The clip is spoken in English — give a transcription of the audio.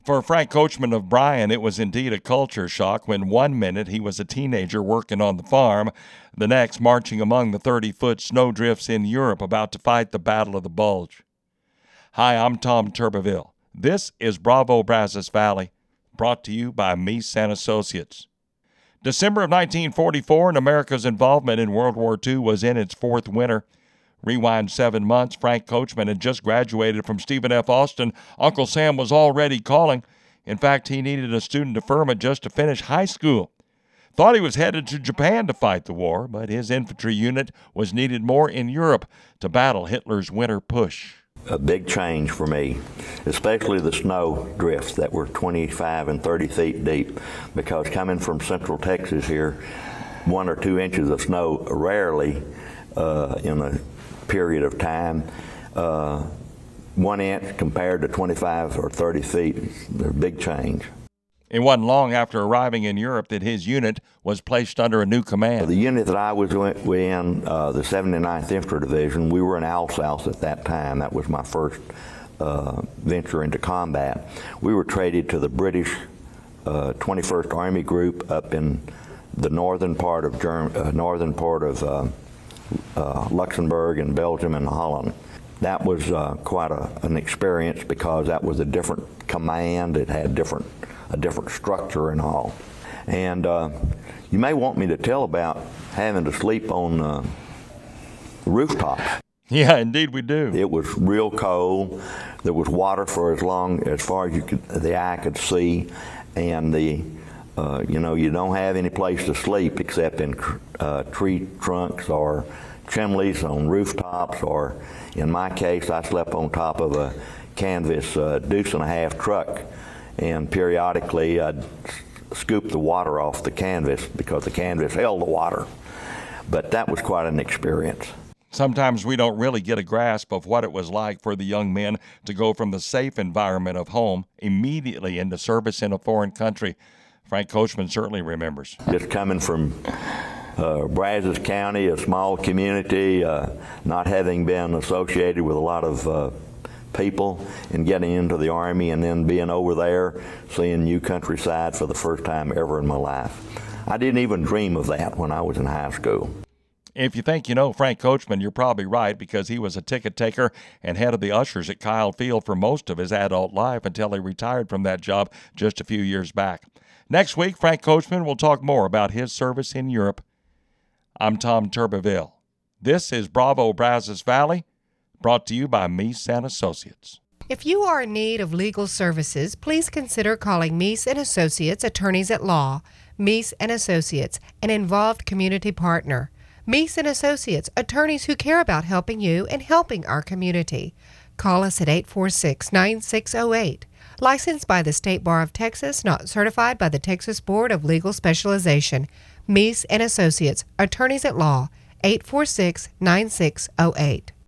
For Frank Coachman of Bryan, it was indeed a culture shock when 1 minute he was a teenager working on the farm, the next marching among the 30-foot snowdrifts in Europe about to fight the Battle of the Bulge. Hi, I'm Tom Turbeville. This is Bravo Brazos Valley, brought to you by Meese and Associates. December of 1944, and America's involvement in World War II was in its fourth winter. Rewind 7 months, Frank Coachman had just graduated from Stephen F. Austin. Uncle Sam was already calling. In fact, he needed a student deferment just to finish high school. Thought he was headed to Japan to fight the war, but his infantry unit was needed more in Europe to battle Hitler's winter push. A big change for me, especially the snow drifts that were 25 and 30 feet deep, because coming from central Texas here, 1 or 2 inches of snow rarely in a period of time. 1 inch compared to 25 or 30 feet, a big change. It wasn't long after arriving in Europe that his unit was placed under a new command. The unit that I was in, the 79th Infantry Division, we were in Alsace at that time. That was my first venture into combat. We were traded to the British 21st Army Group up in the northern part of Luxembourg and Belgium and Holland. That was quite an experience because that was a different command. It had a different structure and all. And you may want me to tell about having to sleep on rooftops. Yeah, indeed we do. It was real cold. There was water for as far as the eye could see, and you don't have any place to sleep except in tree trunks or chimneys on rooftops, or in my case, I slept on top of a canvas deuce-and-a-half truck, and periodically I'd scoop the water off the canvas because the canvas held the water. But that was quite an experience. Sometimes we don't really get a grasp of what it was like for the young men to go from the safe environment of home immediately into service in a foreign country. Frank Coachman certainly remembers. Just coming from Brazos County, a small community, not having been associated with a lot of people, and getting into the Army and then being over there, seeing new countryside for the first time ever in my life. I didn't even dream of that when I was in high school. If you think you know Frank Coachman, you're probably right, because he was a ticket taker and head of the ushers at Kyle Field for most of his adult life until he retired from that job just a few years back. Next week, Frank Coachman will talk more about his service in Europe. I'm Tom Turbeville. This is Bravo Brazos Valley, brought to you by Meese and Associates. If you are in need of legal services, please consider calling Meese and Associates Attorneys at Law. Meese and Associates, an involved community partner. Meese and Associates, attorneys who care about helping you and helping our community. Call us at 846-9608. Licensed by the State Bar of Texas, not certified by the Texas Board of Legal Specialization. Meese and Associates, attorneys at law, 846-9608.